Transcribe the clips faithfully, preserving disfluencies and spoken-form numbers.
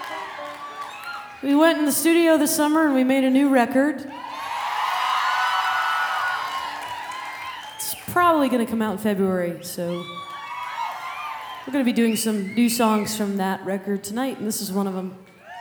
We went in the studio this summer and we made a new record. It's probably going to come out in February, so we're going to be doing some new songs from that record tonight, and this is one of them.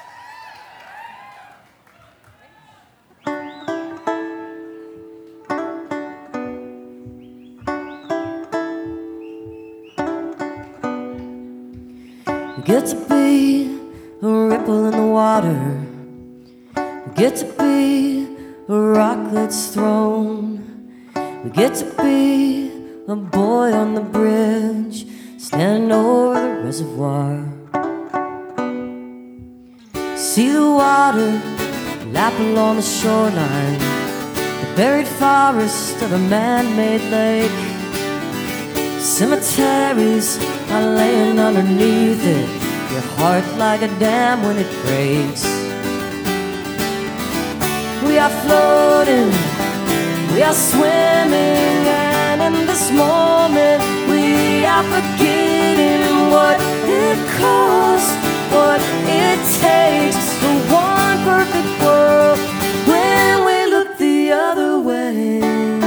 We get to be a ripple in the water. We get to be a rock that's thrown. We get to be a boy on the bridge, standing over the reservoir. See the water lap along the shoreline, the buried forest of a man-made lake. Cemeteries are laying underneath it, your heart like a dam when it breaks. We are floating, we are swimming, and in this moment we are forgetting what it costs, what it takes for one perfect world when we look the other way.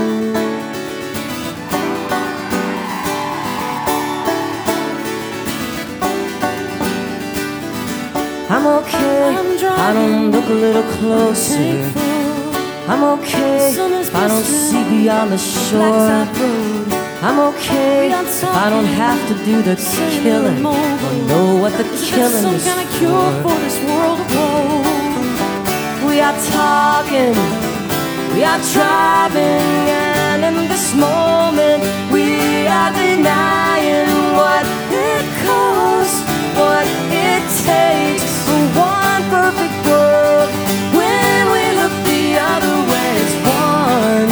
I'm okay, I don't look a little closer. I'm okay if I don't see beyond the shore. I'm okay if I don't have to do the killing or know what the killing is for. We are talking, we are driving, and in this moment we are denying what it costs, what it takes for one perfect world. When we look the other way, it's one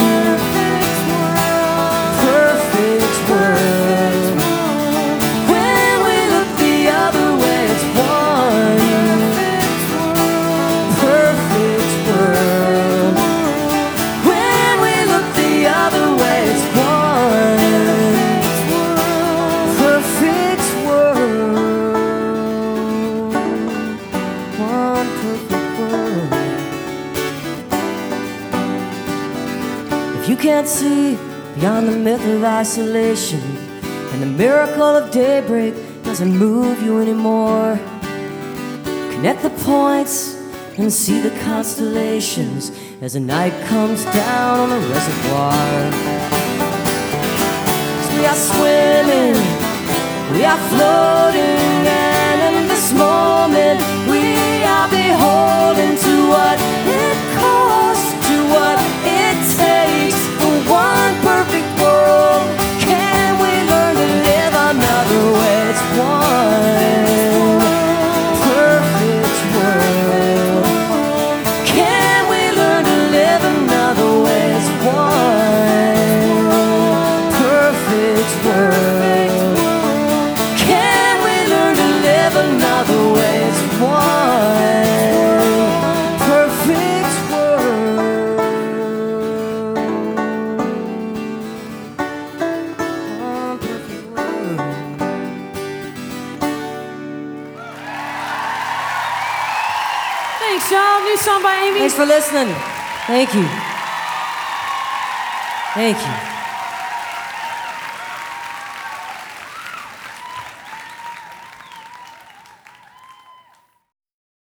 perfect world. When we look the other way, it's one perfect world. When we look the other way, it's one perfect world. One perfect world. If you can't see beyond the myth of isolation, and the miracle of daybreak doesn't move you anymore, connect the points and see the constellations as the night comes down on the reservoir. 'Cause we are swimming, we are floating, and in this moment we are beholden to what it costs, to what it takes for one perfect world. Can we learn to live another way? It's one perfect world. Can we learn to live another way? It's one perfect world. Can we learn to live another way? It's one perfect world. One perfect world. Thanks, y'all. New song by Amy. Thanks for listening. Thank you. Thank you.